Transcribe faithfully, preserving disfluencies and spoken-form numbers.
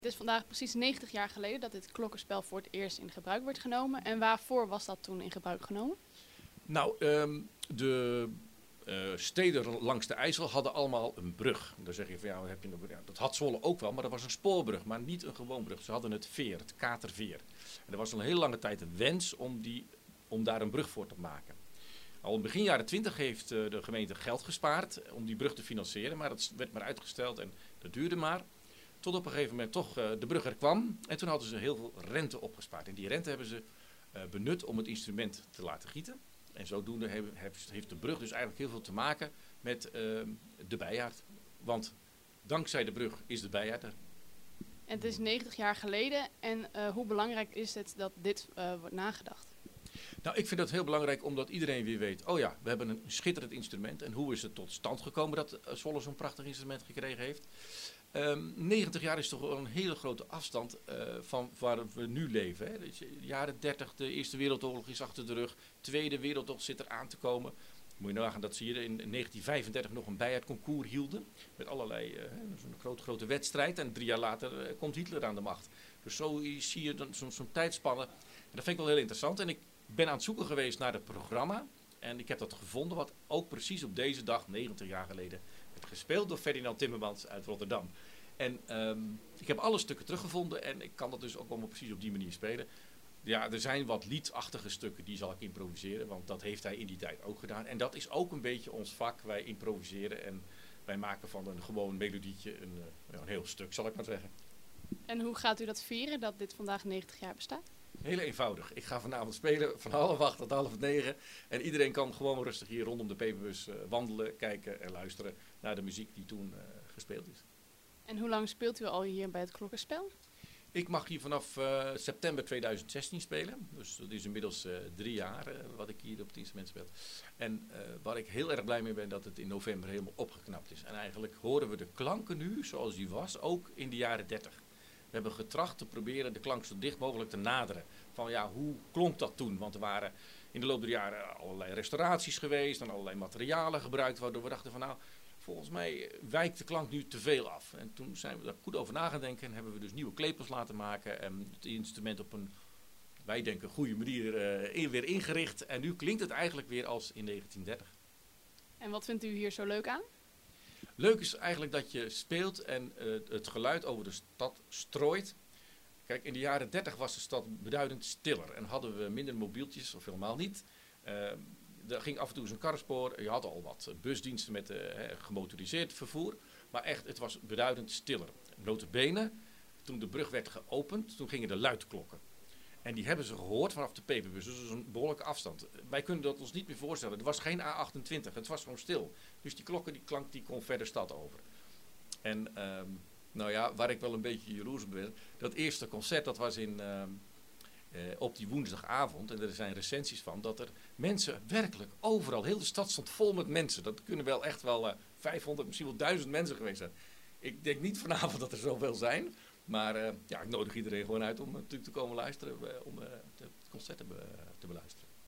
Het is vandaag precies negentig jaar geleden dat dit klokkenspel voor het eerst in gebruik werd genomen. En waarvoor was dat toen in gebruik genomen? Nou, um, de uh, steden langs de IJssel hadden allemaal een brug. Dan zeg je van ja, heb je een, ja, dat had Zwolle ook wel, maar dat was een spoorbrug, maar niet een gewoon brug. Ze hadden het veer, het katerveer. En er was al een hele lange tijd een wens om, die, om daar een brug voor te maken. Al in begin jaren twintig heeft uh, de gemeente geld gespaard om die brug te financieren, maar dat werd maar uitgesteld en dat duurde maar. Tot op een gegeven moment toch uh, de brug er kwam en toen hadden ze heel veel rente opgespaard. En die rente hebben ze uh, benut om het instrument te laten gieten. En zodoende heeft de brug dus eigenlijk heel veel te maken met uh, de bijaard. Want dankzij de brug is de bijaard er. En het is negentig jaar geleden. En uh, hoe belangrijk is het dat dit uh, wordt nagedacht? Nou, ik vind dat heel belangrijk omdat iedereen weer weet, oh ja, we hebben een schitterend instrument. En hoe is het tot stand gekomen dat Zwolle zo'n prachtig instrument gekregen heeft? Um, negentig jaar is toch wel een hele grote afstand uh, van waar we nu leven. Hè? Dus de jaren dertig, de Eerste Wereldoorlog is achter de rug. Tweede Wereldoorlog zit er aan te komen. Moet je nagaan dat ze hier in negentien vijfendertig nog een bijaardconcours hielden. Met allerlei, uh, zo'n grote, grote wedstrijd. En drie jaar later uh, komt Hitler aan de macht. Dus zo zie je zo'n zo tijdspannen. En dat vind ik wel heel interessant. En ik ben aan het zoeken geweest naar het programma. En ik heb dat gevonden wat ook precies op deze dag, negentig jaar geleden, gespeeld door Ferdinand Timmermans uit Rotterdam. En um, ik heb alle stukken teruggevonden en ik kan dat dus ook allemaal precies op die manier spelen. Ja, er zijn wat liedachtige stukken, die zal ik improviseren, want dat heeft hij in die tijd ook gedaan. En dat is ook een beetje ons vak, wij improviseren en wij maken van een gewoon melodietje een, uh, een heel stuk, zal ik maar zeggen. En hoe gaat u dat vieren, dat dit vandaag negentig jaar bestaat? Heel eenvoudig. Ik ga vanavond spelen van half acht tot half negen. En iedereen kan gewoon rustig hier rondom de Peperbus uh, wandelen, kijken en luisteren naar de muziek die toen uh, gespeeld is. En hoe lang speelt u al hier bij het klokkenspel? Ik mag hier vanaf uh, september tweeduizend zestien spelen. Dus dat is inmiddels uh, drie jaar uh, wat ik hier op het instrument speel. En uh, waar ik heel erg blij mee ben dat het in november helemaal opgeknapt is. En eigenlijk horen we de klanken nu, zoals die was, ook in de jaren dertig. We hebben getracht te proberen de klank zo dicht mogelijk te naderen. Van ja, hoe klonk dat toen? Want er waren in de loop der jaren allerlei restauraties geweest en allerlei materialen gebruikt, waardoor we dachten van nou, volgens mij wijkt de klank nu te veel af. En toen zijn we daar goed over na gaan denken en hebben we dus nieuwe klepels laten maken en het instrument op een, wij denken, goede manier uh, weer ingericht. En nu klinkt het eigenlijk weer als in negentien dertig. En wat vindt u hier zo leuk aan? Leuk is eigenlijk dat je speelt en uh, het geluid over de stad strooit. Kijk, in de jaren dertig was de stad beduidend stiller en hadden we minder mobieltjes, of helemaal niet. Uh, er ging af en toe eens een karrespoor, je had al wat busdiensten met uh, gemotoriseerd vervoer, maar echt, het was beduidend stiller. Nota bene, toen de brug werd geopend, toen gingen de luidklokken. En die hebben ze gehoord vanaf de Peperbus, dus dat is een behoorlijke afstand. Wij kunnen dat ons niet meer voorstellen. Er was geen A achtentwintig, het was gewoon stil. Dus die klokken, die klank, die kon verder stad over. En um, nou ja, waar ik wel een beetje jaloers op ben, dat eerste concert, dat was in, um, uh, op die woensdagavond. En er zijn recensies van, dat er mensen werkelijk overal, heel de stad stond vol met mensen. Dat kunnen wel echt wel uh, vijfhonderd, misschien wel duizend mensen geweest zijn. Ik denk niet vanavond dat er zoveel zijn. Maar uh, ja, ik nodig iedereen gewoon uit om natuurlijk te komen luisteren, uh, om uh, het concert te, be te beluisteren.